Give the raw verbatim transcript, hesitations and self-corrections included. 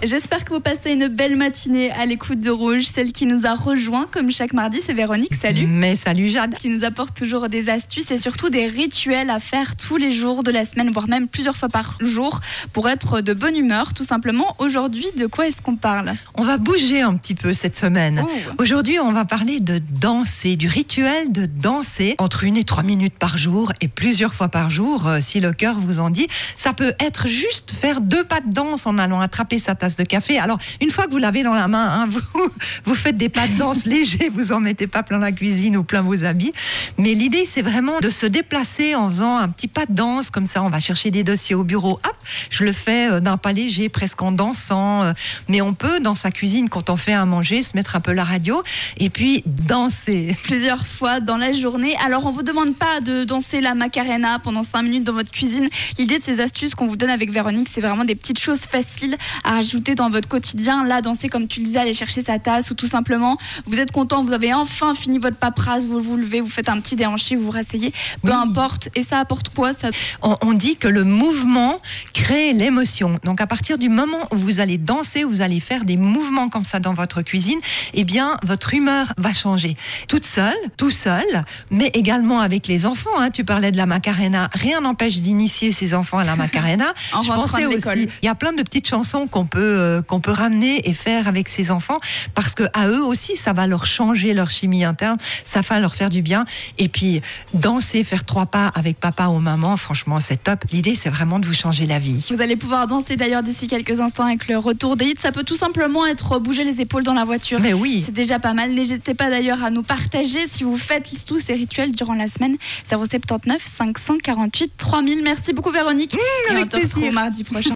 J'espère que vous passez une belle matinée à l'écoute de Rouge. Celle qui nous a rejoint comme chaque mardi, c'est Véronique. Salut. Mais salut Jade. Qui nous apporte toujours des astuces et surtout des rituels à faire tous les jours de la semaine, voire même plusieurs fois par jour pour être de bonne humeur, tout simplement. Aujourd'hui, de quoi est-ce qu'on parle ? On va bouger un petit peu cette semaine. Oh. Aujourd'hui, on va parler de danser, du rituel de danser entre une et trois minutes par jour et plusieurs fois par jour, euh, si le cœur vous en dit. Ça peut être juste faire deux pas de danse en allant attraper sa tasse de café. Alors, une fois que vous l'avez dans la main, hein, vous, vous faites des pas de danse légers, vous en mettez pas plein la cuisine ou plein vos habits. Mais l'idée, c'est vraiment de se déplacer en faisant un petit pas de danse. Comme ça, on va chercher des dossiers au bureau. Hop, je le fais d'un pas léger, presque en dansant. Mais on peut, dans sa cuisine, quand on fait à manger, se mettre un peu la radio et puis danser. Plusieurs fois dans la journée. Alors, on vous demande pas de danser la Macarena pendant cinq minutes dans votre cuisine. L'idée de ces astuces qu'on vous donne avec Véronique, c'est vraiment des petites choses faciles à ajouter dans votre quotidien. Là, danser, comme tu le disais, aller chercher sa tasse ou tout simplement, vous êtes content, vous avez enfin fini votre paperasse, vous vous levez, vous faites un petit déhanché, vous vous rasseyez, peu oui. importe. Et ça apporte quoi ça on, on dit que le mouvement crée l'émotion. Donc, à partir du moment où vous allez danser, vous allez faire des mouvements comme ça dans votre cuisine, eh bien, votre humeur va changer. Toute seule, tout seul, mais également avec les enfants. Hein. Tu parlais de la Macarena. Rien n'empêche d'initier ses enfants à la Macarena. En Je pensais de aussi, il y a plein de petites chansons qu'on peut, euh, qu'on peut ramener et faire avec ses enfants parce que à eux aussi, ça va leur changer leur chimie interne, ça va leur faire du bien. Et puis, danser, faire trois pas avec papa ou maman, franchement, c'est top. L'idée, c'est vraiment de vous changer la vie. Vous allez pouvoir danser d'ailleurs d'ici quelques instants avec le retour des hits. Ça peut tout simplement être bouger les épaules dans la voiture. Mais oui. C'est déjà pas mal. N'hésitez pas d'ailleurs à nous partager si vous faites tous ces rituels durant la semaine. zéro sept neuf cinq cent quarante-huit trois mille. Merci beaucoup Véronique. Mmh, et avec on te retrouve plaisir. mardi prochain.